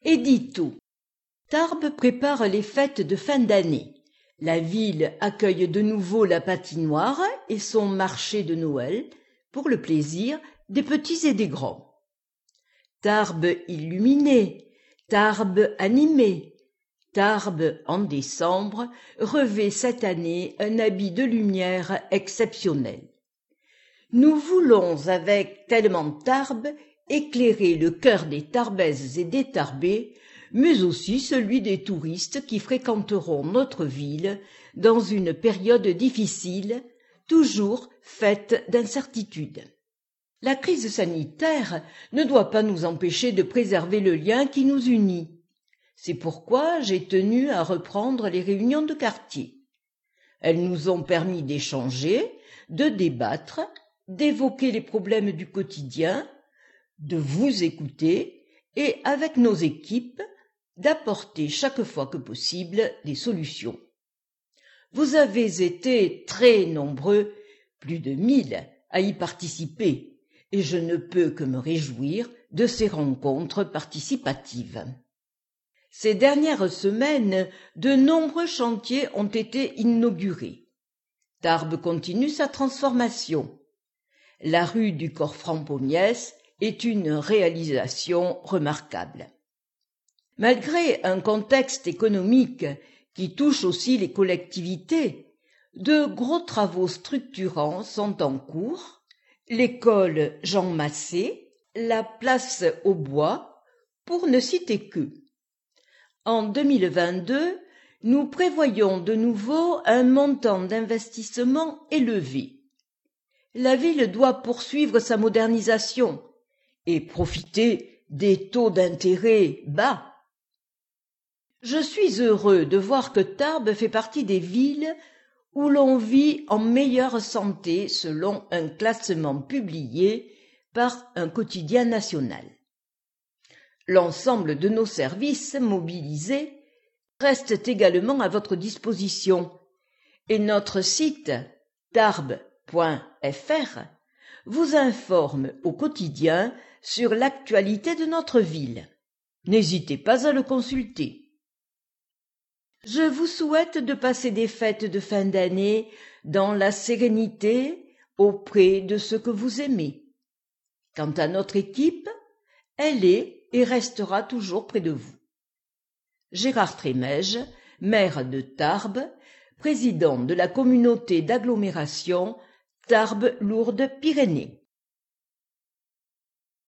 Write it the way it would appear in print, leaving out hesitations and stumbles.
Édito. Tarbes prépare les fêtes de fin d'année. La ville accueille de nouveau la patinoire et son marché de Noël pour le plaisir des petits et des grands. Tarbes illuminée, Tarbes animée, Tarbes en décembre revêt cette année un habit de lumière exceptionnel. Nous voulons avec Tellement Tarbes éclairer le cœur des Tarbaises et des Tarbais, mais aussi celui des touristes qui fréquenteront notre ville dans une période difficile, toujours faite d'incertitudes. La crise sanitaire ne doit pas nous empêcher de préserver le lien qui nous unit. C'est pourquoi j'ai tenu à reprendre les réunions de quartier. Elles nous ont permis d'échanger, de débattre, d'évoquer les problèmes du quotidien, de vous écouter et, avec nos équipes, d'apporter chaque fois que possible des solutions. Vous avez été très nombreux, plus de 1000, à y participer, et je ne peux que me réjouir de ces rencontres participatives. Ces dernières semaines, de nombreux chantiers ont été inaugurés. Tarbes continue sa transformation. La rue du Corfranc-Pommiès est une réalisation remarquable. Malgré un contexte économique qui touche aussi les collectivités, de gros travaux structurants sont en cours, l'école Jean Massé, la place aux Bois, pour ne citer que. En 2022, nous prévoyons de nouveau un montant d'investissement élevé. La ville doit poursuivre sa modernisation et profiter des taux d'intérêt bas. Je suis heureux de voir que Tarbes fait partie des villes où l'on vit en meilleure santé selon un classement publié par un quotidien national. L'ensemble de nos services mobilisés restent également à votre disposition et notre site tarbes.fr vous informe au quotidien sur l'actualité de notre ville. N'hésitez pas à le consulter. Je vous souhaite de passer des fêtes de fin d'année dans la sérénité auprès de ceux que vous aimez. Quant à notre équipe, elle est et restera toujours près de vous. Gérard Trémège, maire de Tarbes, président de la communauté d'agglomération Tarbes-Lourdes-Pyrénées.